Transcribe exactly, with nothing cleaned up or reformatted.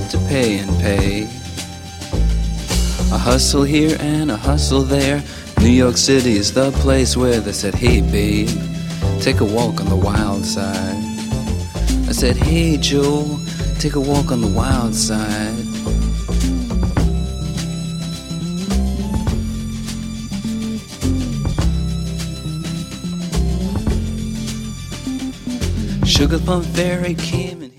got to pay and pay. A hustle here and a hustle there. New York City is the place where they said, hey babe, take a walk on the wild side. I said, hey Joe, take a walk on the wild side. Sugar Plum Fairy came and